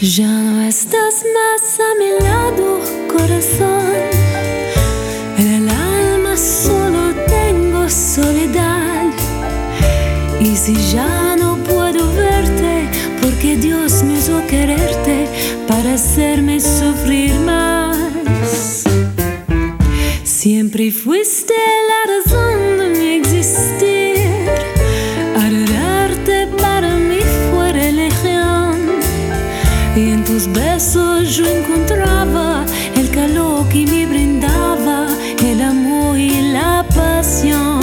Ya no estás más a mi lado, corazón. En el alma solo tengo soledad. Y si ya no puedo verte, porque Dios me hizo quererte para hacerme sufrir más. Siempre fuiste la razón de mi existir. Adorarte para mí fue religión. Y en tus besos yo encontraba el calor que me brindaba el amor y la pasión.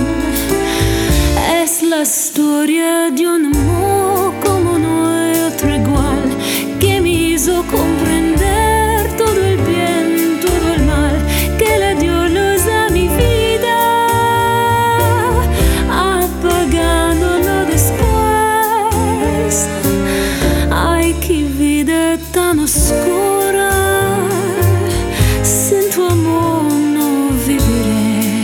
Es la historia de un amor como no hay otro igual, que me hizo comprender todo el bien, todo el mal, que le dio luz a mi vida, apagándolo después. Ay, qué vida tan oscura, sin tu amor no viviré.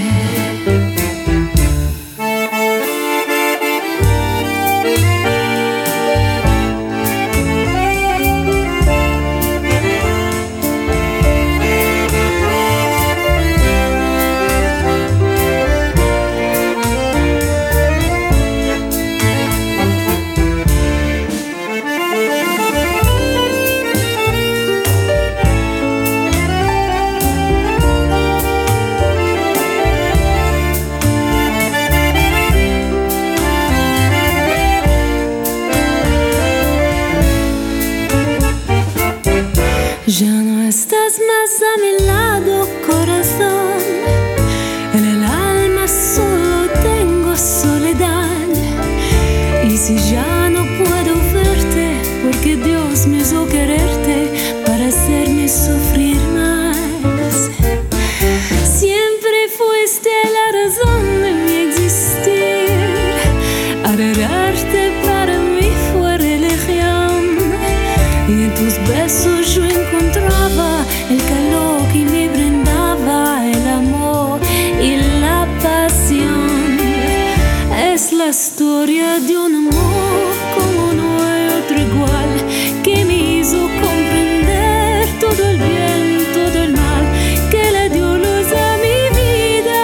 Ya no estás más a mi lado, corazón. En el alma solo tengo soledad. Y si ya no puedo verte, porque Dios me hizo quererte para hacerme sufrir más. Siempre fuiste la razón de mi existir. Adorarte para mí fue religión. Y en tus besos yo encontraba el calor que me brindaba el amor y la pasión. Es la historia de un amor como no hay otro igual, que me hizo comprender todo el bien, todo el mal, que le dio luz a mi vida,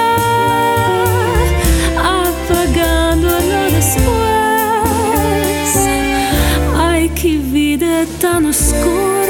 apagándolo después. Ay, qué vida tan oscura,